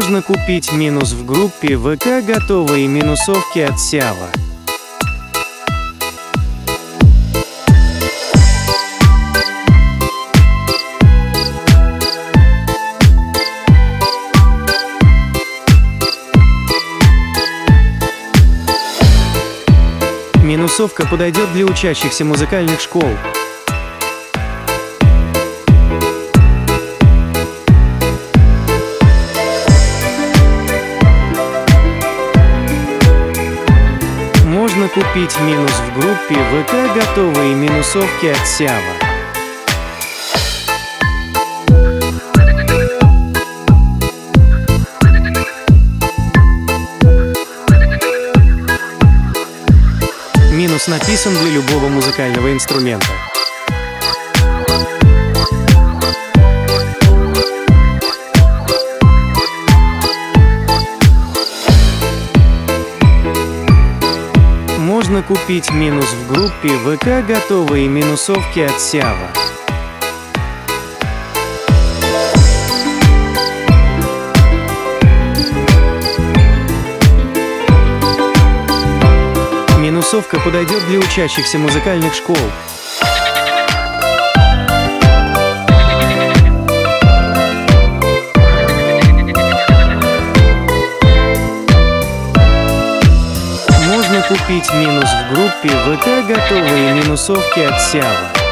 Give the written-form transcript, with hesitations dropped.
Можно купить минус в группе ВК готовые минусовки от Сява. Минусовка подойдет для учащихся музыкальных школ. Можно купить минус в группе ВК готовые минусовки от Сява. Минус написан для любого музыкального инструмента. Можно купить минус в группе ВК готовые минусовки от Сява. Минусовка подойдет для учащихся музыкальных школ. Можно купить минус в группе ВК готовые минусовки от Сява.